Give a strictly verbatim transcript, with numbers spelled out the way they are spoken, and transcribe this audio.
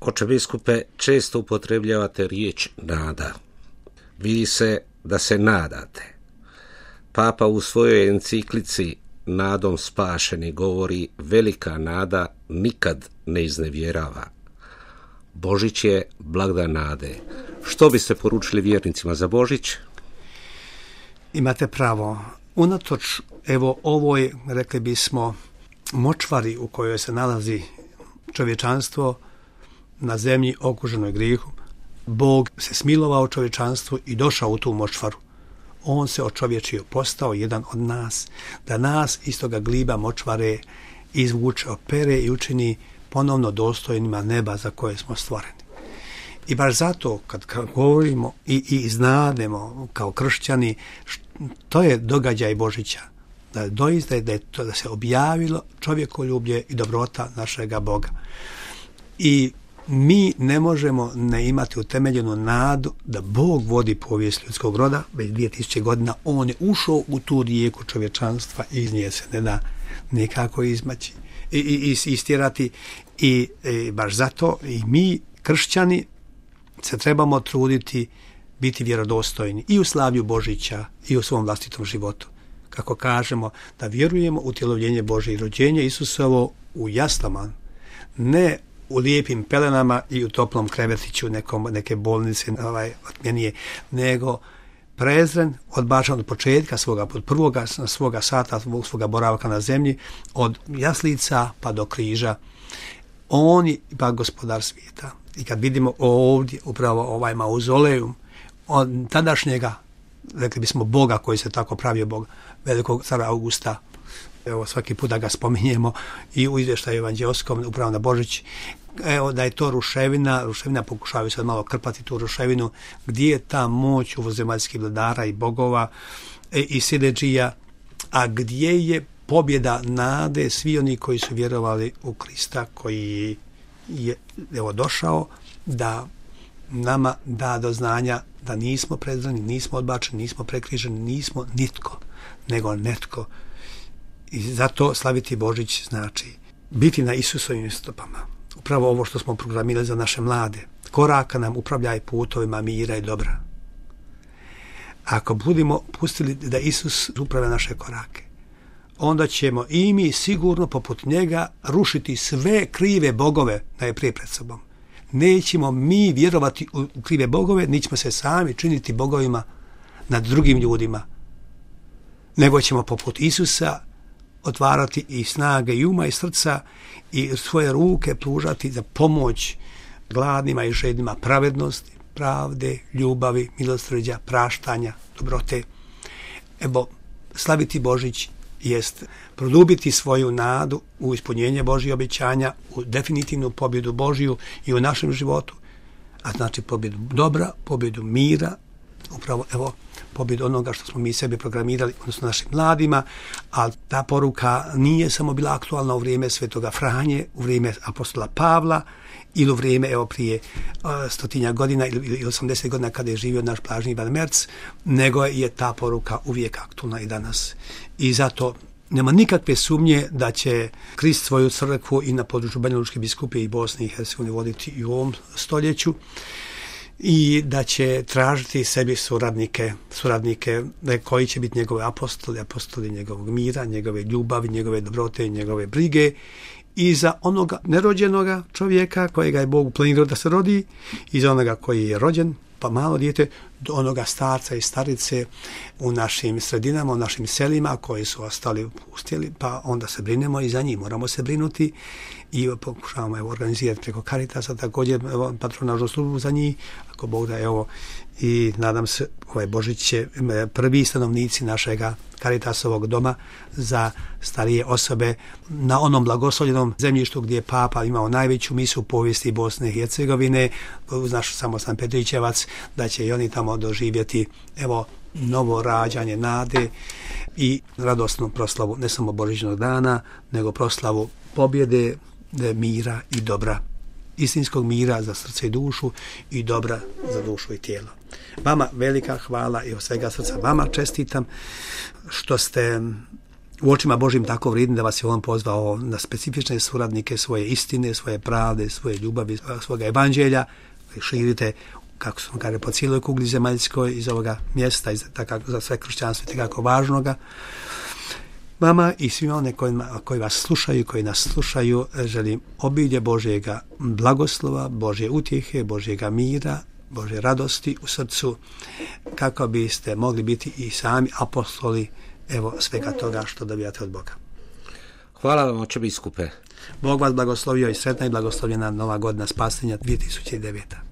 Oče biskupe, često upotrebljavate riječ nada. Vidi se da se nadate. Papa u svojoj enciklici Nadom spašeni govori: velika nada nikad ne iznevjerava. Božić je blagdan nade. Što biste poručili vjernicima za Božić? Imate pravo. Unatoč evo ovoj, rekli bismo, močvari u kojoj se nalazi čovječanstvo na zemlji okuženoj grihom, Bog se smilovao čovječanstvu i došao u tu močvaru. On se očovječio, postao jedan od nas, da nas iz toga gliba močvare izvuče, opere i učini ponovno dostojnima neba za koje smo stvoreni. I baš zato kad govorimo i, i znademo kao kršćani, to je događaj Božića, da doista je da, je to, da se objavilo čovjekoljublje i dobrota našega Boga. I mi ne možemo ne imati utemeljenu nadu da Bog vodi povijest ljudskog roda. Već dvije tisuće godina on je ušao u tu rijeku čovječanstva i iz nje se ne da nikako izmaći i, i, i istjerati. I, i baš zato i mi kršćani se trebamo truditi biti vjerodostojni i u slavlju Božića i u svom vlastitom životu. Kako kažemo, da vjerujemo u utjelovljenje Božje i rođenje Isusovo u jaslama, ne u lijepim pelenama i u toplom krevetiću nekom, neke bolnice ovaj, otmjenije, nego prezren, odbačan od početka svoga, od prvoga svoga sata, svoga boravka na zemlji, od jaslica pa do križa. On je ipak gospodar svijeta. I kad vidimo ovdje upravo ovaj mauzolejum od tadašnjega, rekli bismo Boga koji se tako pravio Boga, velikog cara Augusta, evo svaki put da ga spominjemo i u izvještaju evanđeoskom upravo na Božić, evo da je to ruševina, ruševina pokušavaju sad malo krpati tu ruševinu, gdje je ta moć ovozemaljskih vladara i bogova e, i siledžija, a gdje je pobjeda nade svi oni koji su vjerovali u Krista, koji je evo došao da nama da do znanja da nismo prezrani, nismo odbačeni, nismo prekriženi, nismo nitko, nego netko. I zato slaviti Božić znači biti na Isusovim stopama. Upravo ovo što smo programirali za naše mlade. Koraka nam upravljaj putovima mira i dobra. Ako budemo pustili da Isus upravlja naše korake, onda ćemo i mi sigurno poput njega rušiti sve krive bogove najprije pred sobom. Nećemo mi vjerovati u krive bogove, nećemo se sami činiti bogovima nad drugim ljudima, nego ćemo poput Isusa otvarati i snage i uma i srca i svoje ruke pružati za pomoć gladnima i žednima pravednosti, pravde, ljubavi, milosrđa, praštanja, dobrote. Evo, slaviti Božić jest produbiti svoju nadu u ispunjenje Božjih obećanja, u definitivnu pobjedu Božju i u našem životu, a znači pobjedu dobra, pobjedu mira, upravo evo pobjedu onoga što smo mi sebi programirali, odnosno našim mladima, a ta poruka nije samo bila aktualna u vrijeme Svetoga Franje, u vrijeme apostola Pavla ili u vrijeme evo prije uh, stotinja godina ili, ili osamdeset godina kada je živio naš blaženi Ivan Merc, nego je ta poruka uvijek aktualna i danas. I zato nema nikakve sumnje da će Krist svoju crkvu i na području Banjalučke biskupije i Bosne i Hercegovine voditi i u ovom stoljeću i da će tražiti sebi suradnike, suradnike koji će biti njegove apostoli, apostoli njegovog mira, njegove ljubavi, njegove dobrote, njegove brige i za onoga nerođenoga čovjeka kojega je Bog planirao da se rodi i za onoga koji je rođen, pa malo dijete, do onoga starca i starice u našim sredinama, u našim selima koji su ostali pustili, pa onda se brinemo i za njih, moramo se brinuti i pokušavamo evo, organizirati preko Caritasa također evo, patronažnu službu za njih, ako Bog da evo i nadam se ovaj Božić će prvi stanovnici našega Caritasovog doma za starije osobe na onom blagoslovljenom zemljištu gdje je Papa imao najveću misu u povijesti Bosne i Hercegovine uz naš samostan Petrićevac, da će i oni tamo doživjeti evo novo rađanje nade i radosnu proslavu ne samo Božićnog dana, nego proslavu pobjede, mira i dobra. Istinskog mira za srce i dušu i dobra za dušu i tijelo. Vama velika hvala i od svega srca vama čestitam što ste u očima Božim tako vrijedni da vas je on pozvao na specifične suradnike svoje istine, svoje pravde, svoje ljubavi, svoga evanđelja, širite, kako se kaže, po cijeloj kugli zemaljskoj iz ovoga mjesta, iz, tako, za sve kršćanstvo je tako važnoga. Vama i svi one koji, koji vas slušaju, koji nas slušaju, želim obilje Božjega blagoslova, Božje utjehe, Božjega mira, Božje radosti u srcu, kako biste mogli biti i sami apostoli evo svega toga što dobijate od Boga. Hvala vam, oče biskupe. Bog vas blagoslovio i sretna i blagoslovljena Nova godina spasenja dvije tisuće devet.